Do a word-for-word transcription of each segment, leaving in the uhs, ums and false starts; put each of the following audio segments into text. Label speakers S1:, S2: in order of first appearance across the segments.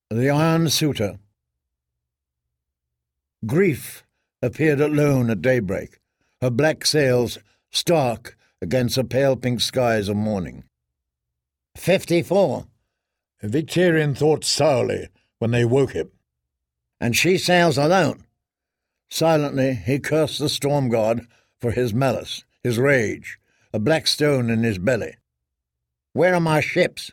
S1: The Iron Suitor. Grief appeared alone at daybreak, her black sails stark against the pale pink skies of morning. Fifty-four, Victarion thought sourly when they woke him. And she sails alone. Silently he cursed the storm god for his malice, his rage, a black stone in his belly. Where are my ships?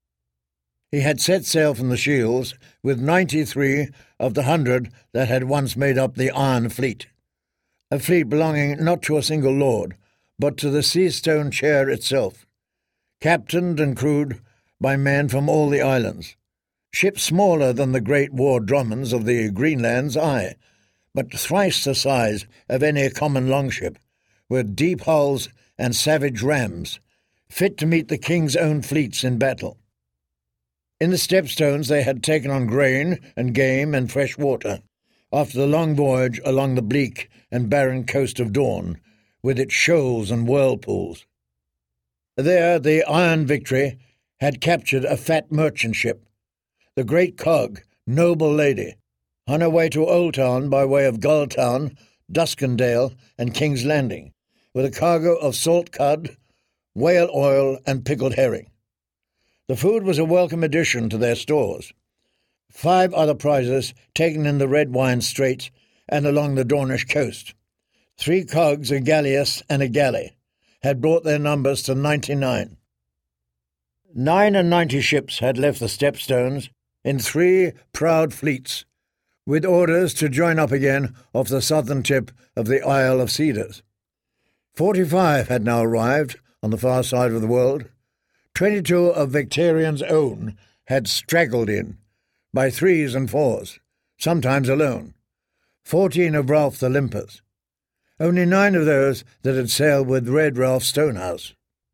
S1: He had set sail from the Shields with ninety-three of the hundred that had once made up the Iron Fleet, a fleet belonging not to a single lord, but to the sea-stone chair itself, captained and crewed by men from all the islands. Ships smaller than the great war dromons of the Greenlands, aye, but thrice the size of any common longship, with deep hulls and savage rams, fit to meet the king's own fleets in battle. In the Stepstones they had taken on grain and game and fresh water, after the long voyage along the bleak and barren coast of Dawn, with its shoals and whirlpools. There the Iron Victory had captured a fat merchant ship, the Great Cog, Noble Lady, on her way to Oldtown by way of Gulltown, Duskendale, and King's Landing, with a cargo of salt cod, whale oil, and pickled herring. The food was a welcome addition to their stores. Five other prizes taken in the Red Wine Straits and along the Dornish coast. Three cogs, a galleass, and a galley, had brought their numbers to ninety-nine. Nine and ninety ships had left the Stepstones in three proud fleets, with orders to join up again off the southern tip of the Isle of Cedars. Forty-five had now arrived on the far side of the world. Twenty-two of Victarion's own had straggled in, by threes and fours, sometimes alone. Fourteen of Ralph the Limper's. Only nine of those that had sailed with Red Ralph Stonehouse.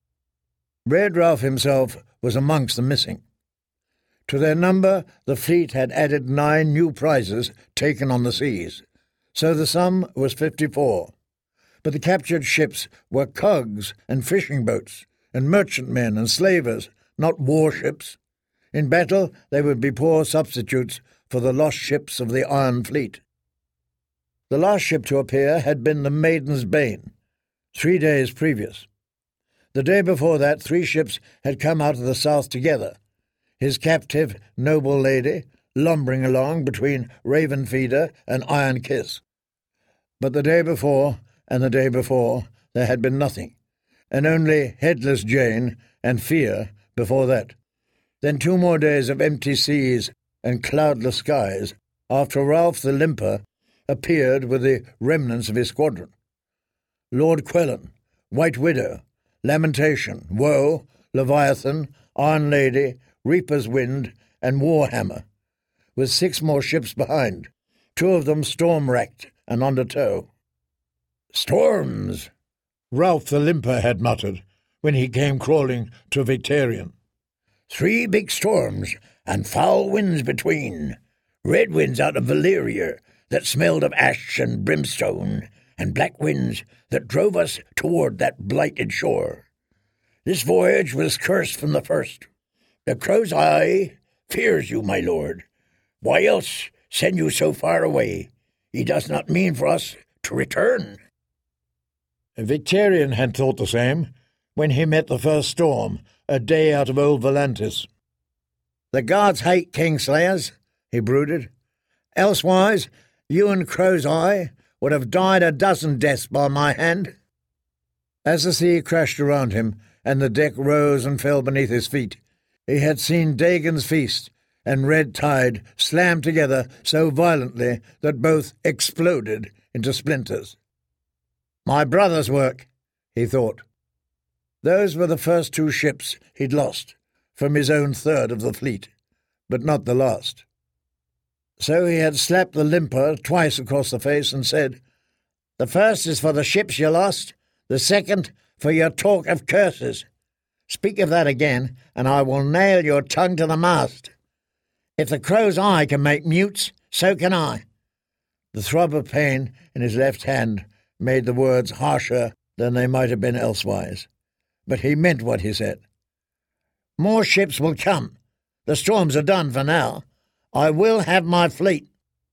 S1: Red Ralph himself was amongst the missing. To their number the fleet had added nine new prizes taken on the seas, so the sum was fifty-four. But the captured ships were cogs and fishing boats, and merchantmen and slavers, not warships. In battle they would be poor substitutes for the lost ships of the Iron Fleet. The last ship to appear had been the Maiden's Bane, three days previous. The day before that three ships had come out of the south together, his captive Noble Lady lumbering along between Ravenfeeder and Iron Kiss. But the day before and the day before there had been nothing, and only Headless Jane and Fear before that. Then two more days of empty seas and cloudless skies after Ralph the Limper appeared with the remnants of his squadron. Lord Quellan, White Widow, Lamentation, Woe, Leviathan, Iron Lady, Reaper's Wind, and Warhammer, with six more ships behind, two of them storm-racked and under tow. "Storms!" Ralph the Limper had muttered when he came crawling to Victarion. "Three big storms, and foul winds between. Red winds out of Valyria that smelled of ash and brimstone, and black winds that drove us toward that blighted shore. This voyage was cursed from the first. The Crow's Eye fears you, my lord. Why else send you so far away? He does not mean for us to return." Victarion had thought the same when he met the first storm, a day out of Old Volantis. "The gods hate Kingslayers," he brooded. "Elsewise, you and Crow's Eye would have died a dozen deaths by my hand." As the sea crashed around him and the deck rose and fell beneath his feet, he had seen Dagon's Feast and Red Tide slam together so violently that both exploded into splinters. "My brother's work," he thought. Those were the first two ships he'd lost, from his own third of the fleet, but not the last. So he had slapped the Limper twice across the face and said, "The first is for the ships you lost, the second for your talk of curses. Speak of that again, and I will nail your tongue to the mast. If the Crow's Eye can make mutes, so can I." The throb of pain in his left hand made the words harsher than they might have been elsewise, but he meant what he said. "More ships will come. The storms are done for now. I will have my fleet."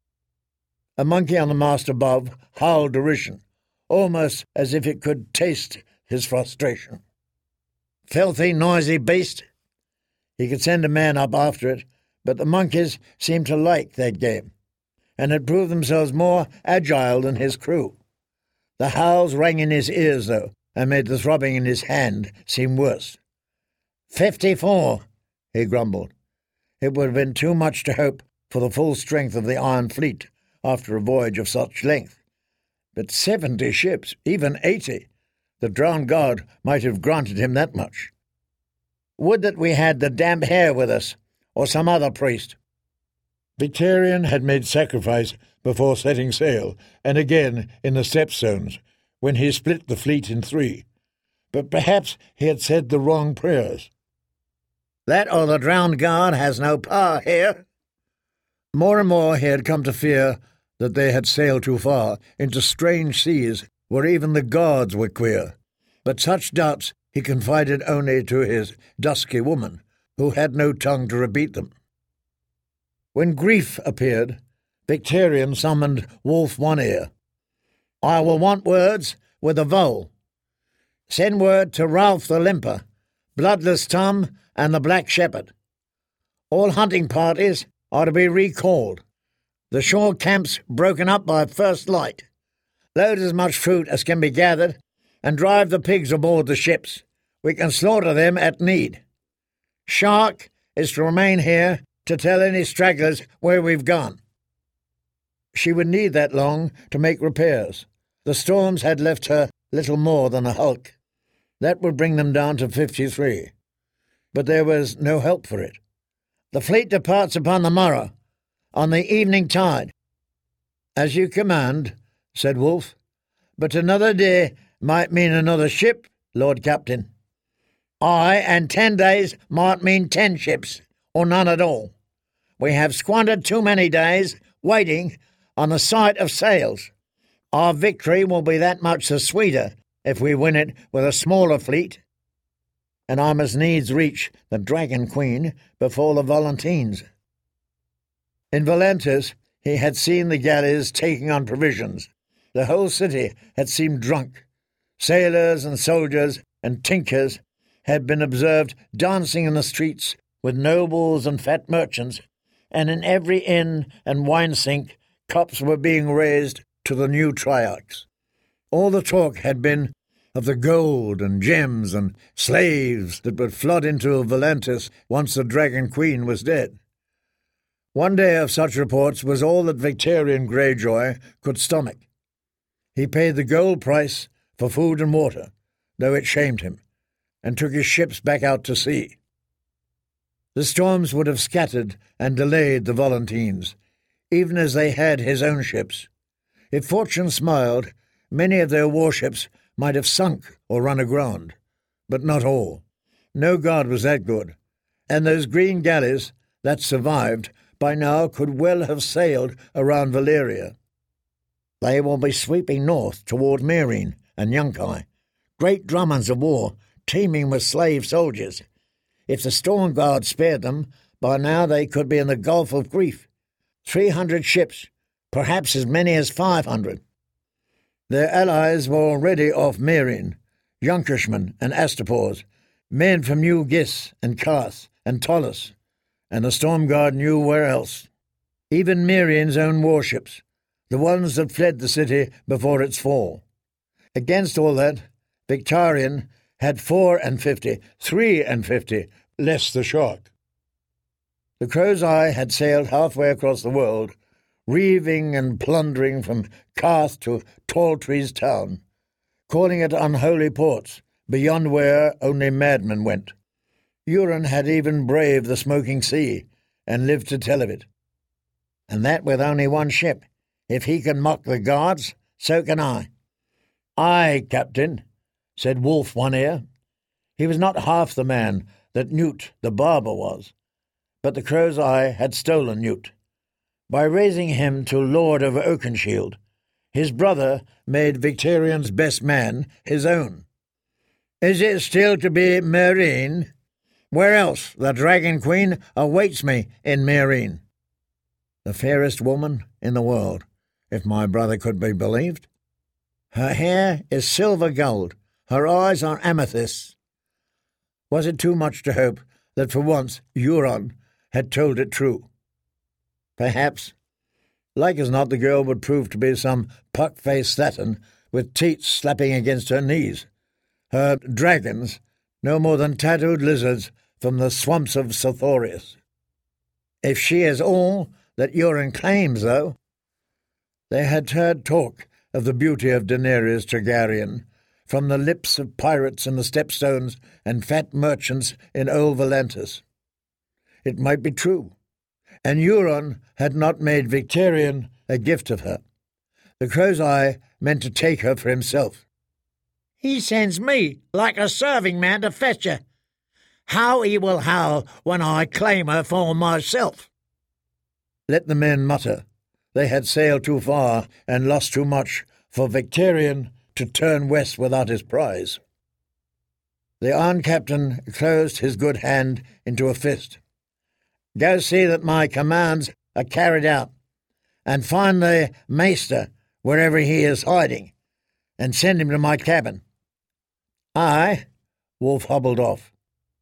S1: A monkey on the mast above howled derision, almost as if it could taste his frustration. "Filthy, noisy beast!" He could send a man up after it, but the monkeys seemed to like that game, and had proved themselves more agile than his crew. The howls rang in his ears, though, and made the throbbing in his hand seem worse. Fifty-four, he grumbled. It would have been too much to hope for the full strength of the Iron Fleet after a voyage of such length. But seventy ships, even eighty, the drowned god might have granted him that much. Would that we had the damp hare with us, or some other priest. Victarion had made sacrifice before setting sail, and again in the stepstones, when he split the fleet in three. But perhaps he had said the wrong prayers. That or the drowned god has no power here. More and more he had come to fear that they had sailed too far, into strange seas where even the gods were queer. But such doubts he confided only to his dusky woman, who had no tongue to repeat them. When grief appeared, Victarion summoned Wolf One Ear. "I will want words with the vole. Send word to Ralph the Limper, Bloodless Tom, and the Black Shepherd. All hunting parties are to be recalled. The shore camps broken up by first light. Load as much fruit as can be gathered, and drive the pigs aboard the ships. We can slaughter them at need. Shark is to remain here to tell any stragglers where we've gone." She would need that long to make repairs. The storms had left her little more than a hulk. That would bring them down to fifty-three. But there was no help for it. "The fleet departs upon the morrow, on the evening tide." "As you command," said Wolfe. "But another day might mean another ship, Lord Captain." "Aye, and ten days might mean ten ships, or none at all. We have squandered too many days waiting on the sight of sails. Our victory will be that much the sweeter if we win it with a smaller fleet. And I must needs reach the Dragon Queen before the Volantines." In Volantis he had seen the galleys taking on provisions. The whole city had seemed drunk. Sailors and soldiers and tinkers had been observed dancing in the streets with nobles and fat merchants, and in every inn and wine-sink cups were being raised to the new triarchs. All the talk had been of the gold and gems and slaves that would flood into Volantis once the Dragon Queen was dead. One day of such reports was all that Victarion Greyjoy could stomach. He paid the gold price for food and water, though it shamed him, and took his ships back out to sea. The storms would have scattered and delayed the Volantines, even as they had his own ships. If fortune smiled, many of their warships might have sunk or run aground, but not all. No god was that good, and those green galleys that survived by now could well have sailed around Valyria. They will be sweeping north toward Meereen and Yunkai, great drummonds of war teeming with slave soldiers. If the Storm Guard spared them, by now they could be in the Gulf of Grief. Three hundred ships, perhaps as many as five hundred. Their allies were already off Meereen, Yonkishmen and Astapors, men from New Gis and Karth and Tollus, and the Storm Guard knew where else. Even Meereen's own warships, the ones that fled the city before its fall. Against all that, Victarion had four and fifty, three and fifty, less the shark. The Crow's Eye had sailed halfway across the world, reaving and plundering from Karth to Talltree's town, calling it unholy ports, beyond where only madmen went. Euron had even braved the smoking sea, and lived to tell of it. And that with only one ship. If he can mock the gods, so can I. "Aye, Captain," said Wolf One Ear. He was not half the man that Newt the barber was, but the Crow's Eye had stolen Newt. By raising him to Lord of Oakenshield, his brother made Victarion's best man his own. "Is it still to be Meereen? Where else the Dragon Queen awaits me in Meereen?" the fairest woman in the world, if my brother could be believed. Her hair is silver gold, her eyes are amethysts. Was it too much to hope that for once Euron had told it true? Perhaps. Like as not, the girl would prove to be some puck-faced slattern with teats slapping against her knees. Her dragons, no more than tattooed lizards from the swamps of Sothorius. If she is all that Euron claims, though. They had heard talk of the beauty of Daenerys Targaryen from the lips of pirates in the Stepstones and fat merchants in old Volantis. It might be true, and Euron had not made Victarion a gift of her. The Crow's Eye meant to take her for himself.
S2: He sends me like a serving man to fetch her. How he will howl when I claim her for myself.
S1: Let the men mutter. They had sailed too far and lost too much for Victarion to turn west without his prize. The Iron Captain closed his good hand into a fist. Go see that my commands are carried out, and find the Maester wherever he is hiding, and send him to my cabin. Aye, Wolfe hobbled off.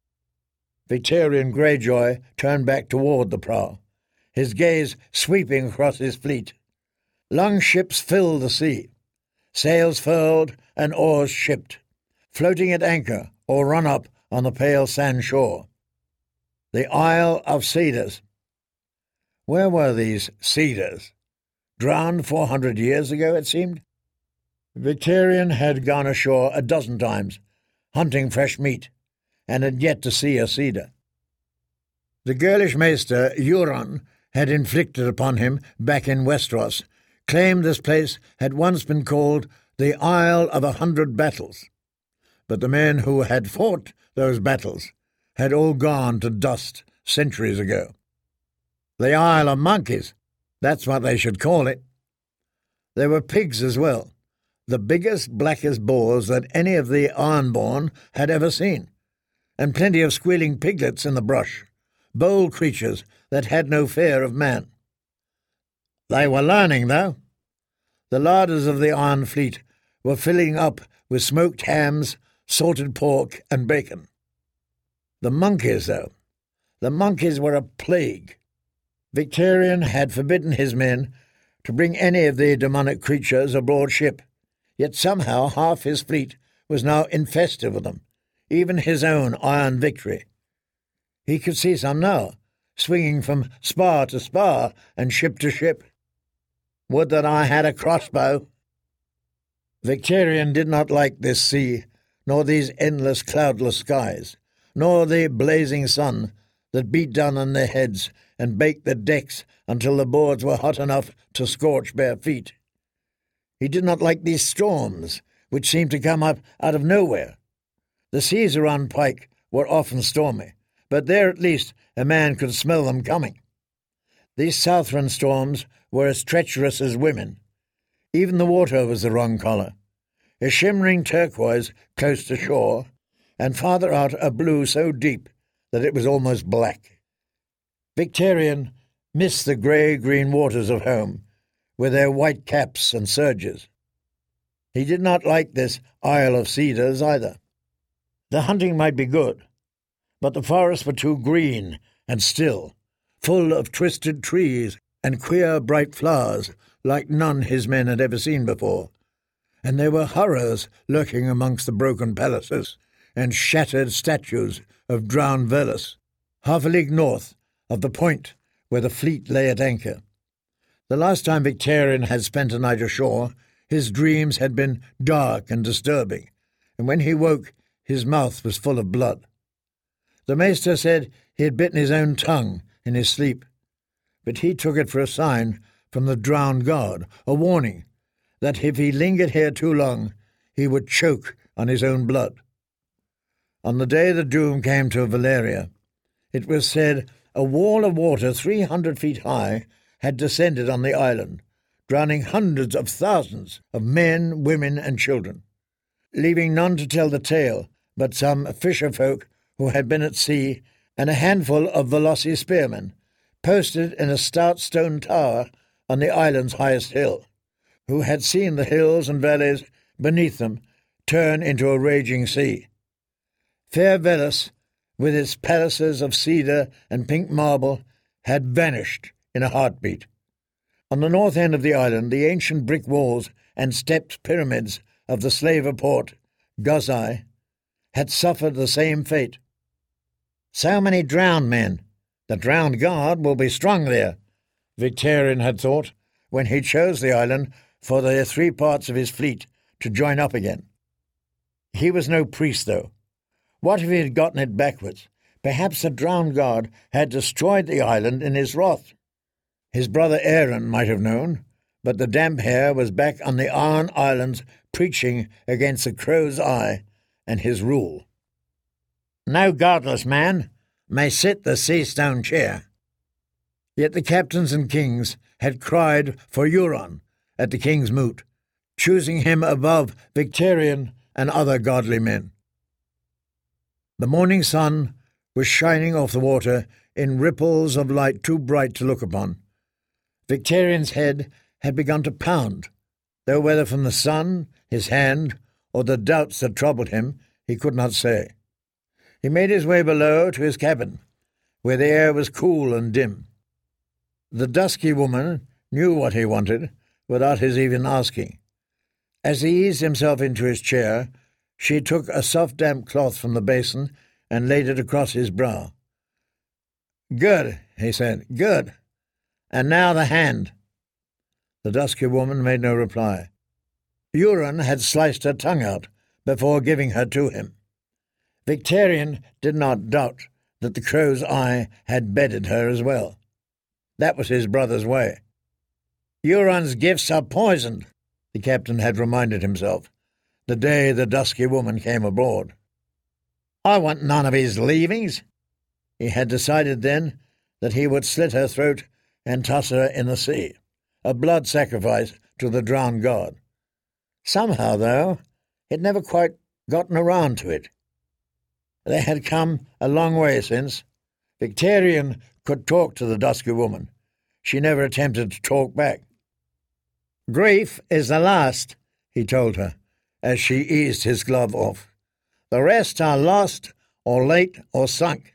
S1: Victarion Greyjoy turned back toward the prow, his gaze sweeping across his fleet. Long ships filled the sea, sails furled and oars shipped, floating at anchor or run up on the pale sand shore. The Isle of Cedars. Where were these cedars? Drowned four hundred years ago, it seemed. Victarion had gone ashore a dozen times, hunting fresh meat, and had yet to see a cedar. The girlish maester, Euron, had inflicted upon him back in Westeros, claimed this place had once been called the Isle of a Hundred Battles. But the men who had fought those battles had all gone to dust centuries ago. The Isle of Monkeys, that's what they should call it. There were pigs as well, the biggest, blackest boars that any of the Ironborn had ever seen, and plenty of squealing piglets in the brush, bold creatures that had no fear of man. They were learning, though. The larders of the Iron Fleet were filling up with smoked hams, salted pork, and bacon. The monkeys, though, the monkeys were a plague. Victarion had forbidden his men to bring any of the demonic creatures aboard ship, yet somehow half his fleet was now infested with them, even his own Iron Victory. He could see some now, swinging from spar to spar and ship to ship. Would that I had a crossbow! Victarion did not like this sea, nor these endless cloudless skies, nor the blazing sun that beat down on their heads and baked the decks until the boards were hot enough to scorch bare feet. He did not like these storms, which seemed to come up out of nowhere. The seas around Pike were often stormy, but there at least a man could smell them coming. These Southron storms were as treacherous as women. Even the water was the wrong colour, a shimmering turquoise close to shore, and farther out a blue so deep that it was almost black. Victarion missed the grey-green waters of home, with their white caps and surges. He did not like this Isle of Cedars either. The hunting might be good, but the forests were too green and still, full of twisted trees and queer bright flowers like none his men had ever seen before, and there were horrors lurking amongst the broken palaces and shattered statues of drowned Velas, half a league north of the point where the fleet lay at anchor. The last time Victarion had spent a night ashore, his dreams had been dark and disturbing, and when he woke, his mouth was full of blood. The maester said he had bitten his own tongue in his sleep, but he took it for a sign from the drowned guard, a warning that if he lingered here too long, he would choke on his own blood. On the day the doom came to Valyria, it was said a wall of water three hundred feet high had descended on the island, drowning hundreds of thousands of men, women, and children, leaving none to tell the tale but some fisher folk who had been at sea and a handful of Velocci spearmen, posted in a stout stone tower on the island's highest hill, who had seen the hills and valleys beneath them turn into a raging sea. Fair Veles, with its palaces of cedar and pink marble, had vanished in a heartbeat. On the north end of the island, the ancient brick walls and stepped pyramids of the slaver port, Gozai, had suffered the same fate. So many drowned men. The drowned guard will be strong there, Victarion had thought, when he chose the island for the three parts of his fleet to join up again. He was no priest, though. What if he had gotten it backwards? Perhaps the drowned guard had destroyed the island in his wrath. His brother Aaron might have known, but the damp hair was back on the Iron Islands preaching against the Crow's Eye and his rule. No godless man may sit the sea-stone chair. Yet the captains and kings had cried for Euron at the king's moot, choosing him above Victarion and other godly men. The morning sun was shining off the water in ripples of light too bright to look upon. Victarion's head had begun to pound, though whether from the sun, his hand, or the doubts that troubled him, he could not say. He made his way below to his cabin, where the air was cool and dim. The dusky woman knew what he wanted, without his even asking. As he eased himself into his chair, she took a soft damp cloth from the basin and laid it across his brow. "Good," he said, "good. And now the hand." The dusky woman made no reply. Euron had sliced her tongue out before giving her to him. Victarion did not doubt that the Crow's Eye had bedded her as well. That was his brother's way. Euron's gifts are poisoned, the captain had reminded himself, the day the dusky woman came aboard. I want none of his leavings. He had decided then that he would slit her throat and toss her in the sea, a blood sacrifice to the drowned god. Somehow, though, he'd never quite gotten around to it. They had come a long way since. Victarion could talk to the dusky woman. She never attempted to talk back. "Grief is the last," he told her, as she eased his glove off. "The rest are lost, or late, or sunk."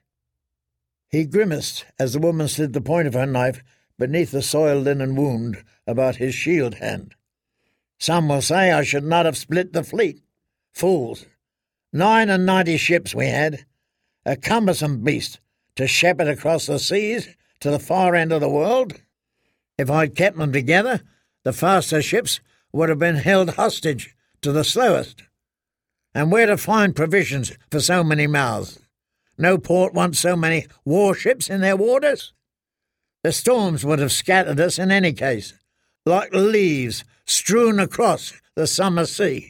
S1: He grimaced as the woman slid the point of her knife beneath the soiled linen wound about his shield hand. "Some will say I should not have split the fleet. Fools! Nine and ninety ships we had, a cumbersome beast to shepherd across the seas to the far end of the world. If I'd kept them together, the faster ships would have been held hostage to the slowest. And where to find provisions for so many mouths? No port wants so many warships in their waters. The storms would have scattered us in any case, like leaves strewn across the summer sea."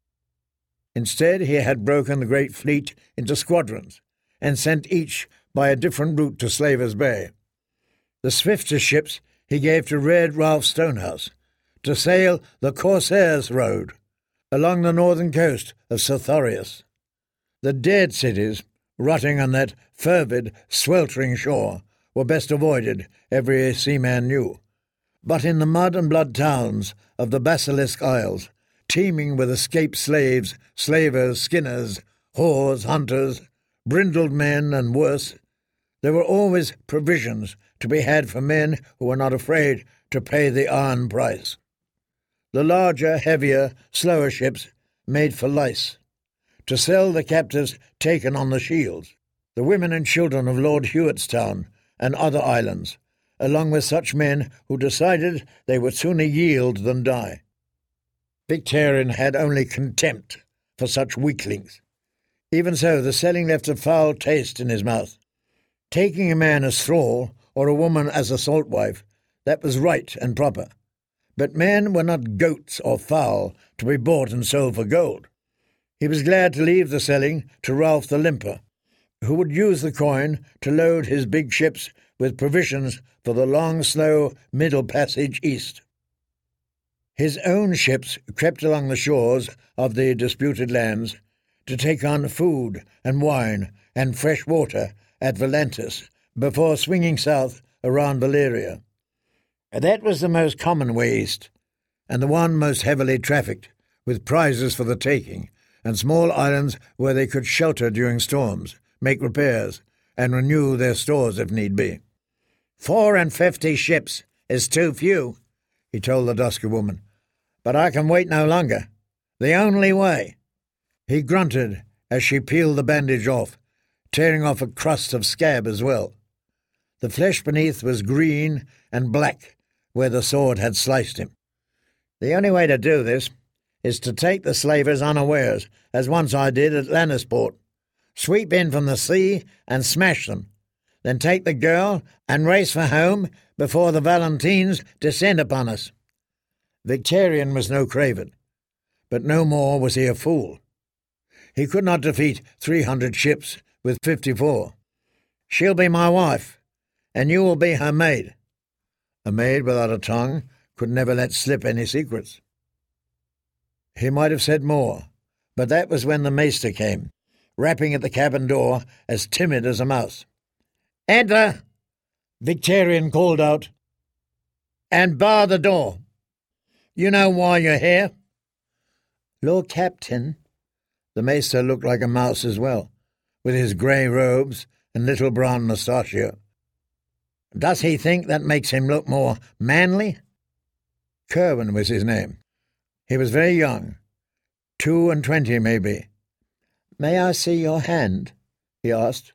S1: Instead, he had broken the great fleet into squadrons and sent each by a different route to Slaver's Bay. The swiftest ships he gave to Red Ralph Stonehouse to sail the Corsairs' Road along the northern coast of Sartorius. The dead cities, rotting on that fervid, sweltering shore, were best avoided, every seaman knew. But in the mud and blood towns of the Basilisk Isles, teeming with escaped slaves, slavers, skinners, whores, hunters, brindled men, and worse, there were always provisions to be had for men who were not afraid to pay the iron price. The larger, heavier, slower ships made for lice, to sell the captives taken on the shields, the women and children of Lord Hewittstown and other islands, along with such men who decided they would sooner yield than die. Victarion had only contempt for such weaklings. Even so, the selling left a foul taste in his mouth. Taking a man as thrall or a woman as a salt wife, that was right and proper. But men were not goats or fowl to be bought and sold for gold. He was glad to leave the selling to Ralph the Limper, who would use the coin to load his big ships with provisions for the long, slow middle passage east. His own ships crept along the shores of the disputed lands to take on food and wine and fresh water at Volantis before swinging south around Valeria. That was the most common way east, and the one most heavily trafficked, with prizes for the taking, and small islands where they could shelter during storms, make repairs, and renew their stores if need be. Four and fifty ships is too few, he told the dusky woman, but I can wait no longer. The only way. He grunted as she peeled the bandage off, tearing off a crust of scab as well. The flesh beneath was green and black where the sword had sliced him. The only way to do this is to take the slavers unawares, as once I did at Lannisport. Sweep in from the sea and smash them, then take the girl and race for home before the Valentines descend upon us. Victarion was no craven, but no more was he a fool. He could not defeat three hundred ships with fifty-four. She'll be my wife, and you will be her maid. A maid without a tongue could never let slip any secrets. He might have said more, but that was when the maester came, rapping at the cabin door as timid as a mouse. "Enter," Victarion called out, "and bar the door. You know why you're here?" "Lord Captain." The maester looked like a mouse as well, with his grey robes and little brown mustachio. "Does he think that makes him look more manly?" Kerwin was his name. He was very young, two and twenty maybe. "May I see your hand?" he asked.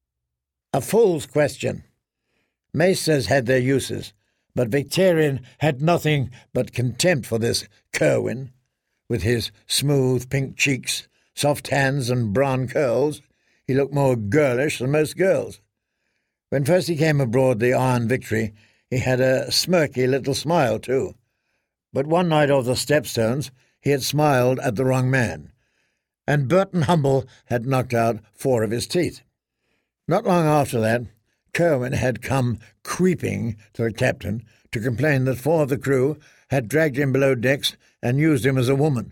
S1: A fool's question. Maesters had their uses, but Victarion had nothing but contempt for this Kerwin, with his smooth pink cheeks, soft hands and brown curls. He looked more girlish than most girls. When first he came aboard the Iron Victory, he had a smirky little smile too. But one night off the Stepstones he had smiled at the wrong man, and Burton Humble had knocked out four of his teeth. Not long after that, Kerwin had come creeping to the captain to complain that four of the crew had dragged him below decks and used him as a woman.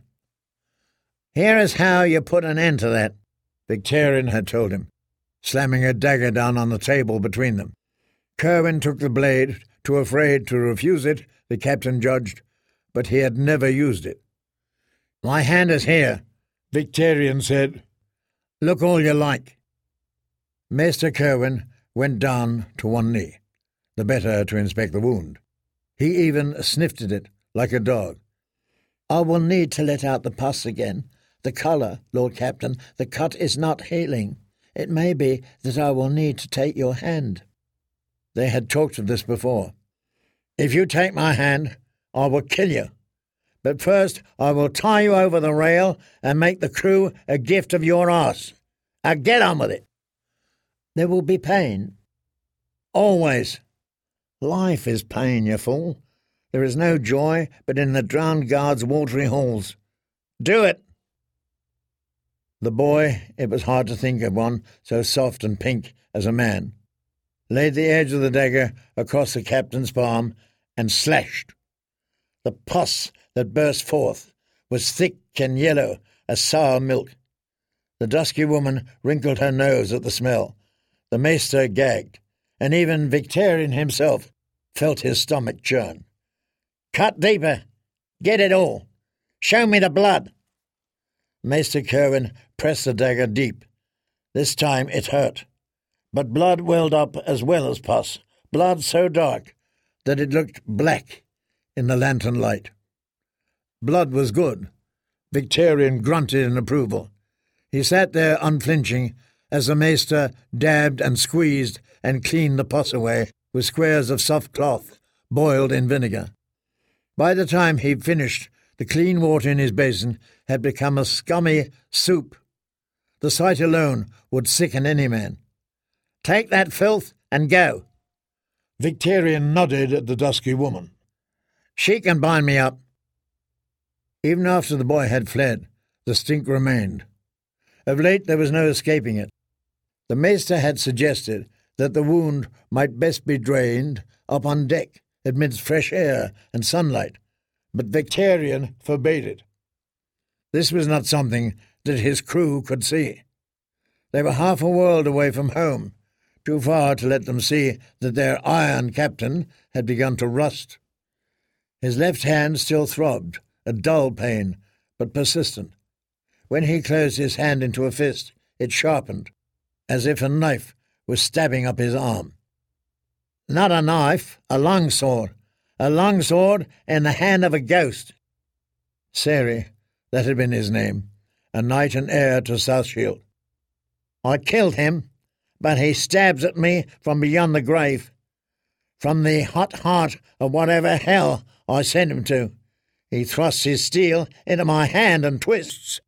S1: "Here is how you put an end to that," Victarion had told him, slamming a dagger down on the table between them. Kerwin took the blade, too afraid to refuse it, the captain judged, but he had never used it. "My hand is here," Victarion said. "Look all you like." Maester Kerwin went down to one knee, the better to inspect the wound. He even sniffed at it like a dog. "I will need to let out the pus again. The colour, Lord Captain, the cut is not healing. It may be that I will need to take your hand." They had talked of this before. "If you take my hand, I will kill you. But first I will tie you over the rail and make the crew a gift of your arse. Now get on with it." "There will be pain." "Always. Life is pain, you fool. There is no joy but in the drowned guard's watery halls. Do it." The boy, it was hard to think of one so soft and pink as a man, laid the edge of the dagger across the captain's palm and slashed. The pus that burst forth was thick and yellow as sour milk. The dusky woman wrinkled her nose at the smell. The maester gagged, and even Victarion himself felt his stomach churn. "Cut deeper. Get it all. Show me the blood." Maester Kerwin pressed the dagger deep. This time it hurt, but blood welled up as well as pus, blood so dark that it looked black in the lantern light. Blood was good. Victarion grunted in approval. He sat there unflinching as the maester dabbed and squeezed and cleaned the pus away with squares of soft cloth boiled in vinegar. By the time he'd finished, the clean water in his basin had become a scummy soup. The sight alone would sicken any man. "Take that filth and go." Victarion nodded at the dusky woman. "She can bind me up." Even after the boy had fled, the stink remained. Of late there was no escaping it. The maester had suggested that the wound might best be drained up on deck amidst fresh air and sunlight, but Victarion forbade it. This was not something that his crew could see. They were half a world away from home, too far to let them see that their iron captain had begun to rust. His left hand still throbbed, a dull pain, but persistent. When he closed his hand into a fist, it sharpened, as if a knife was stabbing up his arm. Not a knife, a long sword, a long sword in the hand of a ghost. Sari, that had been his name, a knight and heir to Southshield. I killed him, but he stabs at me from beyond the grave, from the hot heart of whatever hell I sent him to. He thrusts his steel into my hand and twists.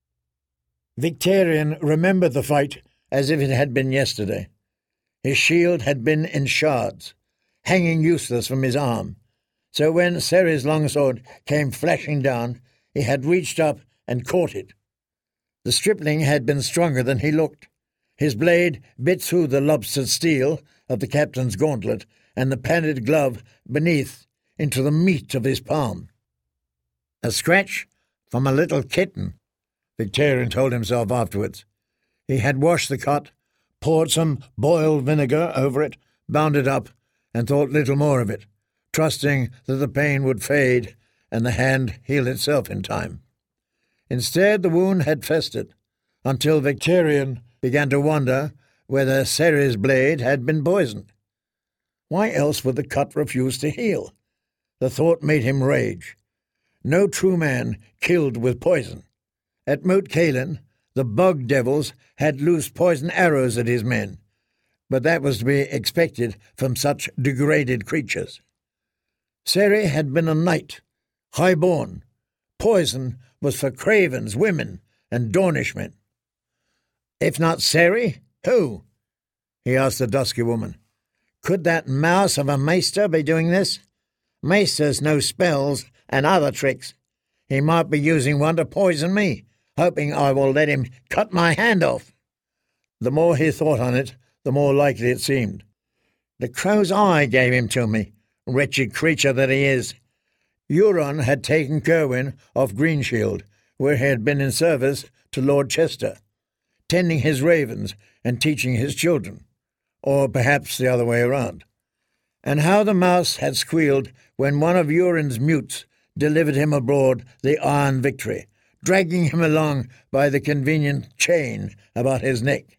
S1: Victarion remembered the fight as if it had been yesterday. His shield had been in shards, hanging useless from his arm, so when Sari's longsword came flashing down, he had reached up and caught it. The stripling had been stronger than he looked. His blade bit through the lobstered steel of the captain's gauntlet and the padded glove beneath into the meat of his palm. A scratch from a little kitten, Victarion told himself afterwards. He had washed the cut, poured some boiled vinegar over it, bound it up, and thought little more of it, trusting that the pain would fade and the hand heal itself in time. Instead, the wound had festered, until Victarion began to wonder whether Sari's blade had been poisoned. Why else would the cut refuse to heal? The thought made him rage. No true man killed with poison. At Moat Cailin, the bug devils had loosed poison arrows at his men, but that was to be expected from such degraded creatures. Sari had been a knight, high-born. Poison was for cravens, women, and Dornish men. If not Sari, who? He asked the dusky woman. Could that mouse of a maester be doing this? Maesters know spells and other tricks. He might be using one to poison me, hoping I will let him cut my hand off. The more he thought on it, the more likely it seemed. The crow's eye gave him to me, wretched creature that he is. Euron had taken Cerwyn off Greenshield, where he had been in service to Lord Chester, tending his ravens and teaching his children, or perhaps the other way around. And how the mouse had squealed when one of Euron's mutes delivered him abroad the iron victory, dragging him along by the convenient chain about his neck.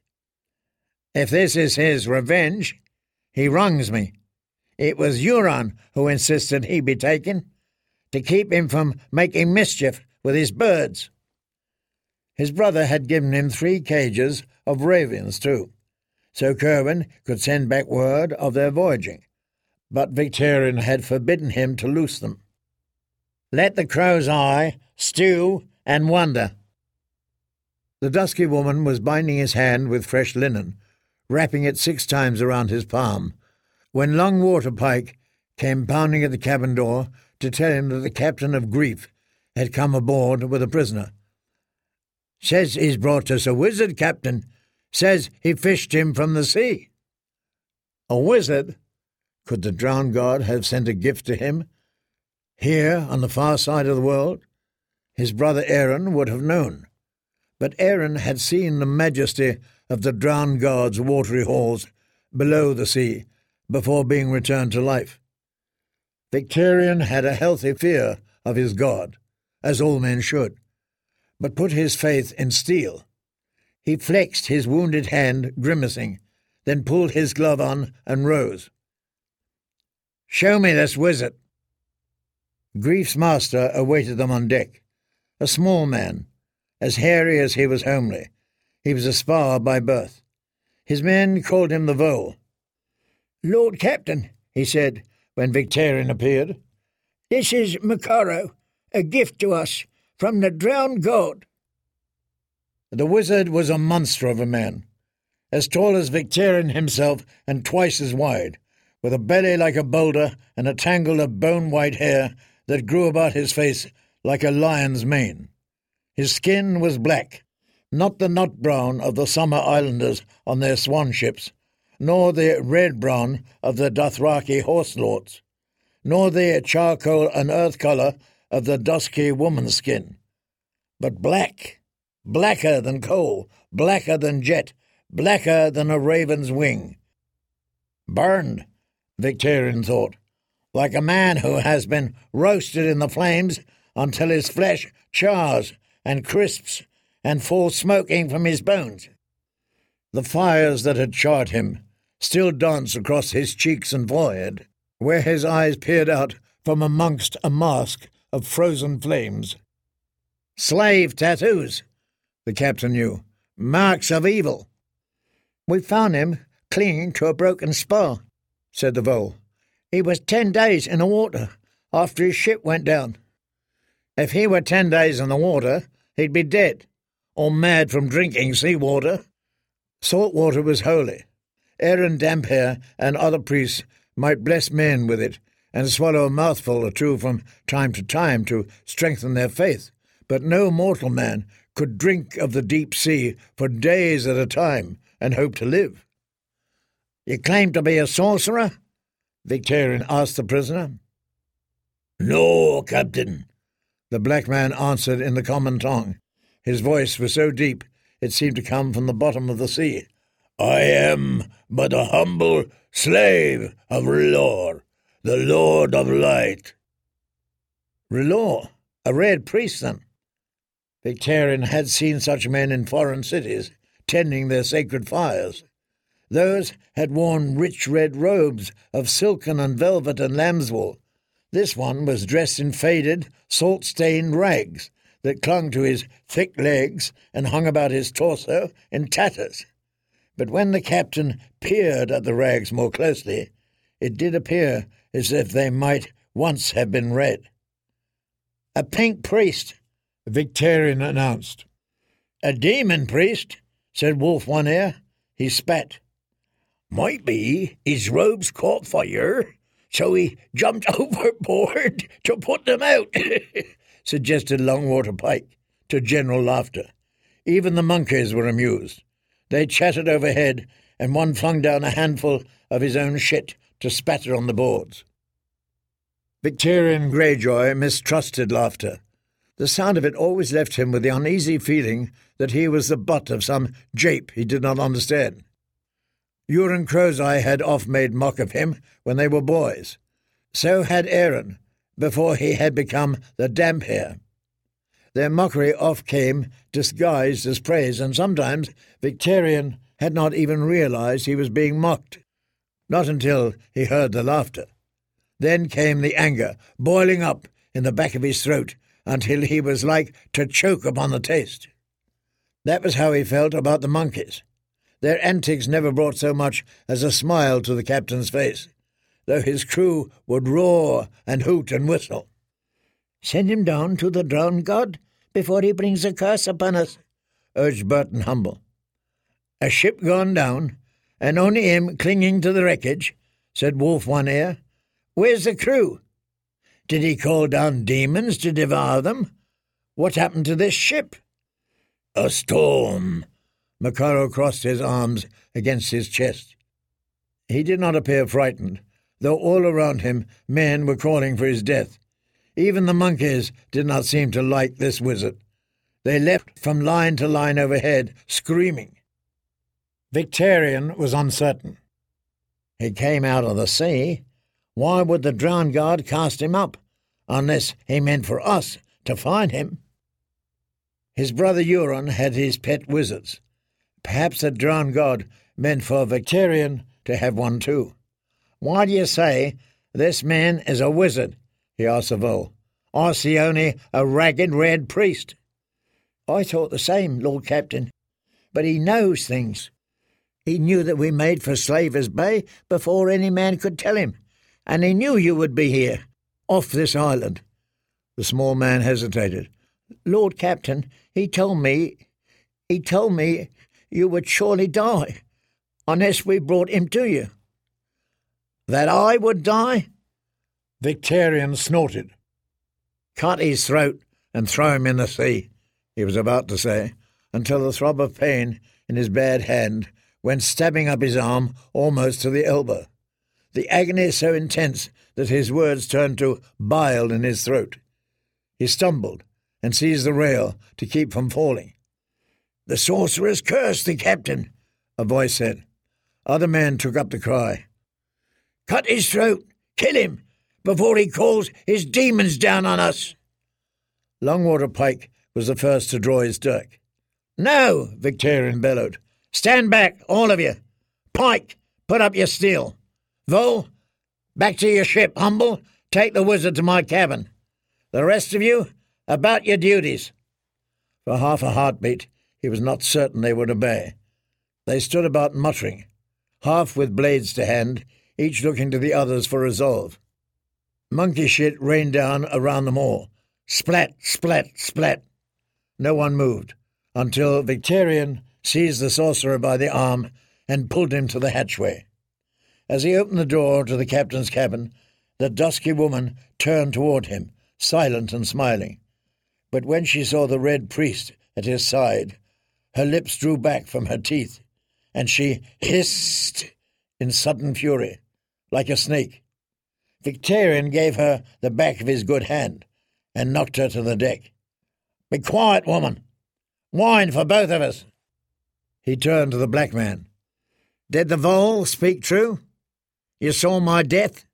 S1: If this is his revenge, he wrongs me. It was Euron who insisted he be taken, to keep him from making mischief with his birds. His brother had given him three cages of ravens, too, so Cerwyn could send back word of their voyaging, but Victarion had forbidden him to loose them. Let the crow's eye stew and wonder. The dusky woman was binding his hand with fresh linen, wrapping it six times around his palm, when Long Waterpike came pounding at the cabin door to tell him that the captain of Grief had come aboard with a prisoner. Says he's brought us a wizard, Captain. Says he fished him from the sea. A wizard? Could the drowned god have sent a gift to him? Here, on the far side of the world? His brother Aeron would have known. But Aeron had seen the majesty of the drowned god's watery halls below the sea before being returned to life. Victarion had a healthy fear of his god, as all men should, but put his faith in steel. He flexed his wounded hand, grimacing, then pulled his glove on and rose. "Show me this wizard." Grief's master awaited them on deck, a small man, as hairy as he was homely. He was a spar by birth. His men called him the Vole. "Lord Captain," he said, when Victarion appeared, "this is Moqorro, a gift to us from the drowned god." The wizard was a monster of a man, as tall as Victarion himself and twice as wide, with a belly like a boulder and a tangle of bone-white hair that grew about his face like a lion's mane. His skin was black, not the nut-brown of the summer islanders on their swan ships, nor the red-brown of the Dothraki horse lords, nor the charcoal and earth colour of the dusky woman's skin, but black, blacker than coal, blacker than jet, blacker than a raven's wing, Burned, Victorian thought, like a man who has been roasted in the flames until his flesh chars and crisps and falls smoking from his bones. The fires that had charred him still danced across his cheeks and forehead, where his eyes peered out from amongst a mask of frozen flames. Slave tattoos, the captain knew, marks of evil. We found him clinging to a broken spar, said the vole. He was ten days in the water after his ship went down. If he were ten days in the water, he'd be dead, or mad from drinking sea-water. Salt water was holy. Aaron Dampier and other priests might bless men with it and swallow a mouthful or two from time to time to strengthen their faith, but no mortal man could drink of the deep sea for days at a time and hope to live. You claim to be a sorcerer? Victorian asked the prisoner. No, Captain, the black man answered in the common tongue. His voice was so deep it seemed to come from the bottom of the sea. I am but a humble slave of R'hllor, the Lord of Light. R'hllor, a red priest then? Victorian had seen such men in foreign cities, tending their sacred fires. Those had worn rich red robes of silken and velvet and lamb's wool. This one was dressed in faded, salt-stained rags that clung to his thick legs and hung about his torso in tatters. But when the captain peered at the rags more closely, it did appear as if they might once have been red. A pink priest, Victorian announced. A demon priest, said Wolf One Ear. He spat. Might be his robes caught fire, so he jumped overboard to put them out, suggested Longwater Pike, to general laughter. Even the monkeys were amused. They chattered overhead, and one flung down a handful of his own shit to spatter on the boards. Victorian Greyjoy mistrusted laughter. The sound of it always left him with the uneasy feeling that he was the butt of some jape he did not understand. Euron Crowseye had oft made mock of him when they were boys. So had Aaron, before he had become the Dampier. Their mockery oft came disguised as praise, and sometimes Victorian had not even realized he was being mocked. Not until he heard the laughter. Then came the anger, boiling up in the back of his throat until he was like to choke upon the taste. That was how he felt about the monkeys. Their antics never brought so much as a smile to the captain's face, though his crew would roar and hoot and whistle. "Send him down to the drowned god before he brings a curse upon us," urged Burton Humble. "A ship gone down, and only him clinging to the wreckage," said Wolf One Ear. "Where's the crew? Did he call down demons to devour them? What happened to this ship?" "A storm." Macarrow crossed his arms against his chest. He did not appear frightened, though all around him men were calling for his death. Even the monkeys did not seem to like this wizard. They leapt from line to line overhead, screaming. Victorian was uncertain. He came out of the sea. Why would the drowned god cast him up, unless he meant for us to find him? His brother Euron had his pet wizards. Perhaps the drowned god meant for Victorian to have one too. "Why do you say this man is a wizard?" he asked the vole. "I see only a ragged red priest." "I thought the same, Lord Captain. But he knows things. He knew that we made for Slavers Bay before any man could tell him, and he knew you would be here, off this island." The small man hesitated. "Lord Captain, he told me, he told me you would surely die, unless we brought him to you." "That I would die?" Victorian snorted. "Cut his throat and throw him in the sea," he was about to say, until the throb of pain in his bad hand went stabbing up his arm almost to the elbow. The agony so intense that his words turned to bile in his throat. He stumbled and seized the rail to keep from falling. "The sorcerer's cursed the captain," a voice said. Other men took up the cry.
S2: Cut his throat! Kill him! Before he calls his demons down on us!"
S1: Longwater Pike was the first to draw his dirk.
S2: "No!" Victarion bellowed. "Stand back, all of you! Pike, put up your steel! Vole, back to your ship. Humble, take the wizard to my cabin. The rest of you, about your duties."
S1: For half a heartbeat, he was not certain they would obey. They stood about muttering, half with blades to hand, each looking to the others for resolve. Monkey shit rained down around them all. Splat, splat, splat. No one moved, until Victarion seized the sorcerer by the arm and pulled him to the hatchway. As he opened the door to the captain's cabin, the dusky woman turned toward him, silent and smiling. But when she saw the red priest at his side, her lips drew back from her teeth, and she hissed in sudden fury, like a snake. Victarion gave her the back of his good hand and knocked her to the deck. "Be quiet, woman! Wine for both of us!" He turned to the black man. "Did the vole speak true? You saw my death?"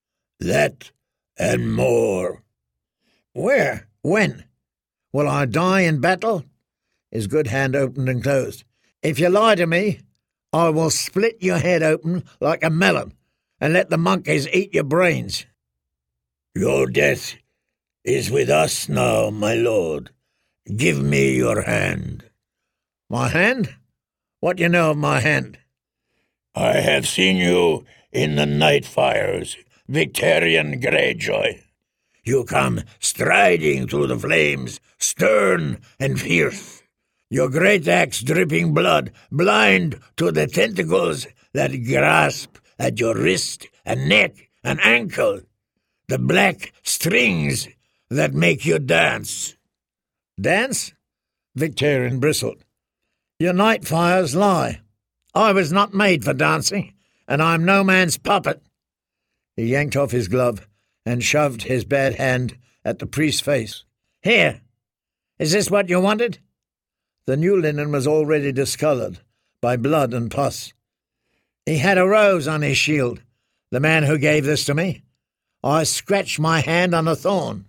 S1: "That and more."
S2: "Where? When? Will I die in battle?" His good hand opened and closed. "If you lie to me, I will split your head open like a melon and let the monkeys eat your brains."
S1: "Your death is with us now, my lord. Give me your hand."
S2: "My hand? What do you know of my hand?"
S1: "I have seen you in the night fires, Victarion Greyjoy. You come striding through the flames, stern and fierce, your great axe dripping blood, blind to the tentacles that grasp at your wrist and neck and ankle, the black strings that make you dance."
S2: "Dance?" Victarion bristled. "Your night fires lie. I was not made for dancing, and I'm no man's puppet." He yanked off his glove and shoved his bad hand at the priest's face. "Here, is this what you wanted?" The new linen was already discoloured by blood and pus. "He had a rose on his shield, the man who gave this to me. I scratched my hand on a thorn."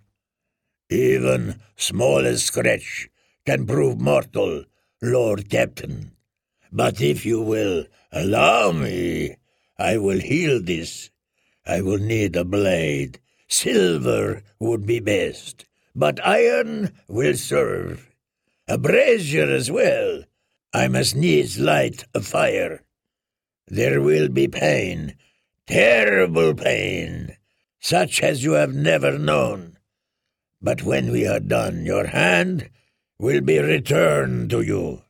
S1: "Even smallest scratch can prove mortal, Lord Captain. But if you will allow me, I will heal this. I will need a blade. Silver would be best, but iron will serve. A brazier as well. I must needs light a fire. There will be pain, terrible pain, such as you have never known. But when we are done, your hand will be returned to you."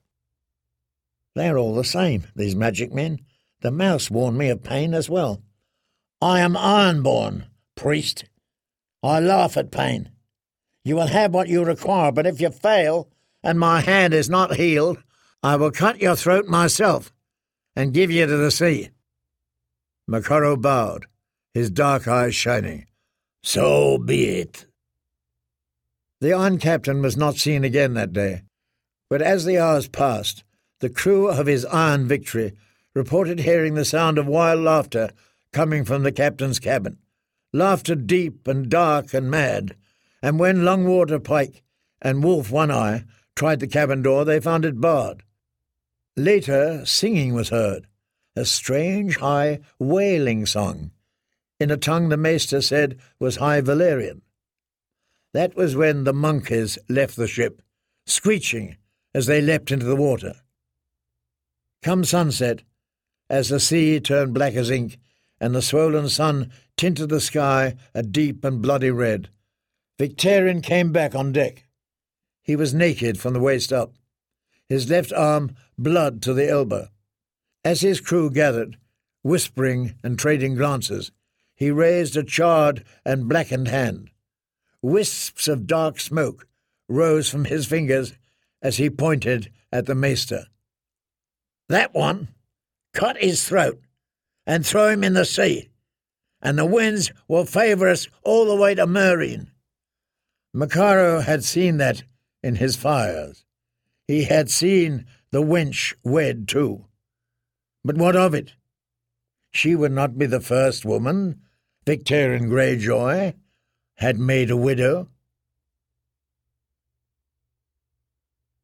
S2: They're all the same, these magic men. The mouse warned me of pain as well. "I am ironborn, priest. I laugh at pain. You will have what you require, but if you fail, and my hand is not healed, I will cut your throat myself and give you to the sea." Makaro bowed, his dark eyes shining.
S1: "So be it."
S2: The Iron Captain was not seen again that day, but as the hours passed, the crew of his Iron Victory reported hearing the sound of wild laughter coming from the captain's cabin, laughter deep and dark and mad, and when Longwater Pike and Wolf One Eye tried the cabin door, they found it barred. Later, singing was heard, a strange, high, wailing song, in a tongue the maester said was High Valyrian. That was when the monkeys left the ship, screeching as they leapt into the water. Come sunset, as the sea turned black as ink, and the swollen sun tinted the sky a deep and bloody red, Victarion came back on deck. He was naked from the waist up, his left arm blood to the elbow. As his crew gathered, whispering and trading glances, he raised a charred and blackened hand. Wisps of dark smoke rose from his fingers as he pointed at the maester. "That one, cut his throat and throw him in the sea, and the winds will favour us all the way to Meereen." Makaro had seen that in his fires. He had seen the wench wed too. But what of it? she would not be the first woman Victorian Greyjoy had made a widow.